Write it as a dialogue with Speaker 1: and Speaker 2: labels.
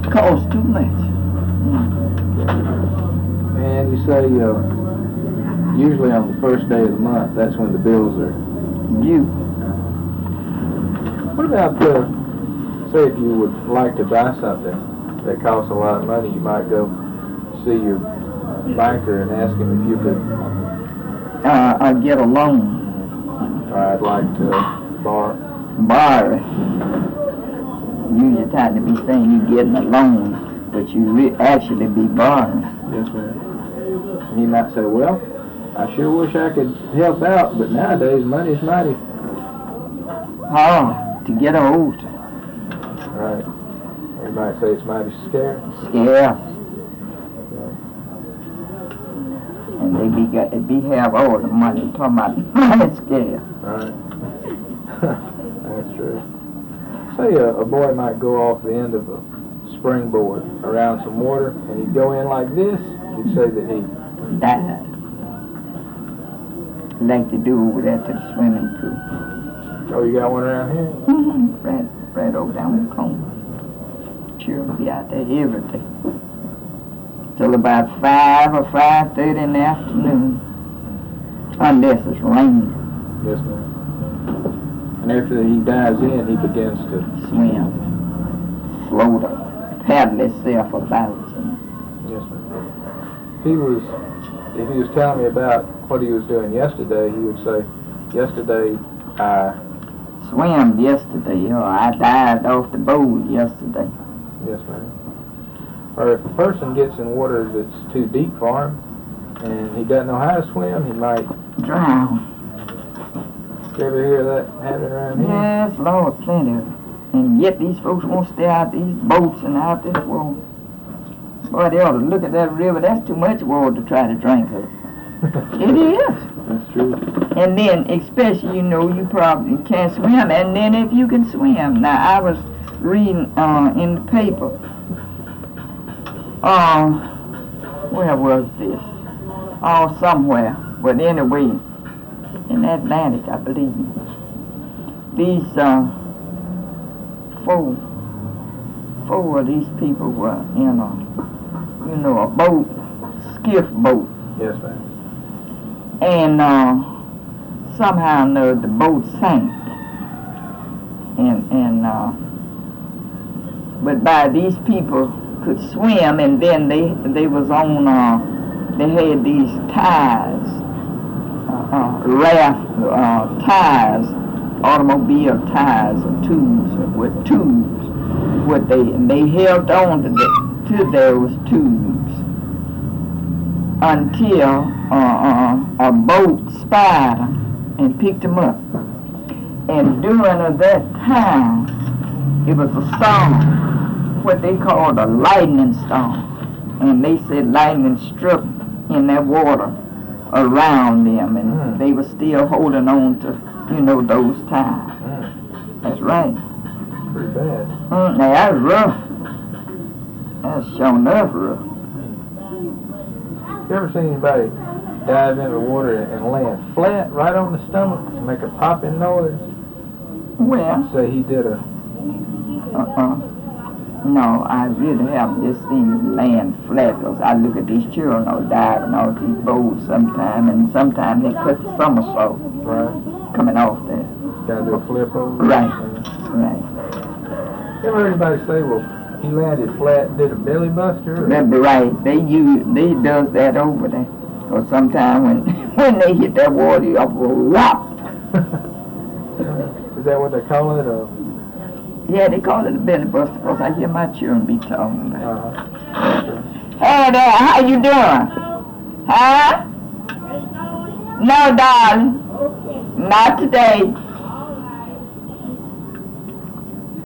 Speaker 1: costs too much.
Speaker 2: And you say usually on the first day of the month, that's when the bills are
Speaker 1: due.
Speaker 2: What about, say if you would like to buy something that costs a lot of money, you might go see your banker and ask him if you could
Speaker 1: get a loan.
Speaker 2: I'd like to borrow.
Speaker 1: Borrow. You just have to be saying you're getting a loan, but you actually be borrowing.
Speaker 2: Yes, ma'am. And he might say, well, I sure wish I could help out, but nowadays money's mighty
Speaker 1: hard to get a hold.
Speaker 2: Right. Or you might say it's mighty scarce.
Speaker 1: Scarce. And they have all the money. Talking about money scarce.
Speaker 2: Right. That's true. Say a boy might go off the end of a springboard around some water, and he'd go in like this. You'd say that he
Speaker 1: died. Like to do over there to the swimming pool.
Speaker 2: Oh, you got one around here?
Speaker 1: Mm-hmm. Right over down the corner. Children be out there every day. Till about 5 or 5:30 in the afternoon. Unless it's raining.
Speaker 2: Yes, ma'am. And after he dives in, he begins to
Speaker 1: swim. Float up. Paddle itself about.
Speaker 2: Yes, ma'am. If he was telling me about what he was doing yesterday, he would say, yesterday I
Speaker 1: swam yesterday, or I dived off the boat yesterday.
Speaker 2: Yes, ma'am. Or if a person gets in water that's too deep for him, and he doesn't know how to swim, he might
Speaker 1: drown.
Speaker 2: You ever hear that happening around here?
Speaker 1: Yes, Lord, plenty of it. And yet these folks won't stay out these boats and out this water. Boy, they ought to look at that river. That's too much water to try to drink of. It is.
Speaker 2: That's true.
Speaker 1: And then, especially, you probably can't swim. And then if you can swim. Now, I was reading in the paper. Where was this? Somewhere. But anyway, in Atlantic, I believe. These four of these people were in a boat, skiff boat.
Speaker 2: Yes, ma'am.
Speaker 1: And somehow or another the boat sank. But by these people could swim, and then they was on they had these ties, ties, automobile ties or tubes with tubes. They held on to those tubes until a boat spied them and picked them up. And during that time, it was a storm, what they called a lightning storm. And they said lightning struck in that water around them, and they were still holding on to, those ties. That's right.
Speaker 2: Pretty bad.
Speaker 1: Now that's rough. That's sure enough rough.
Speaker 2: You ever seen anybody dive into the water and land flat right on the stomach and make a popping noise?
Speaker 1: Well,
Speaker 2: say he did a...
Speaker 1: No, I really haven't just seen land flat, because I look at these children diving off these boats sometime, and sometimes they cut the somersault.
Speaker 2: Right.
Speaker 1: Coming off there.
Speaker 2: Gotta do a flip over?
Speaker 1: Right. Right.
Speaker 2: You ever heard anybody say, well, he landed flat and did a belly buster?
Speaker 1: That'd be right. They does that over there. Or sometimes when they hit that water, you up whop.
Speaker 2: Is that what they call it?
Speaker 1: Yeah, they call it a belly buster, because I hear my children be talking about it. Hey there, how you doing? Huh? No, darling. Not today.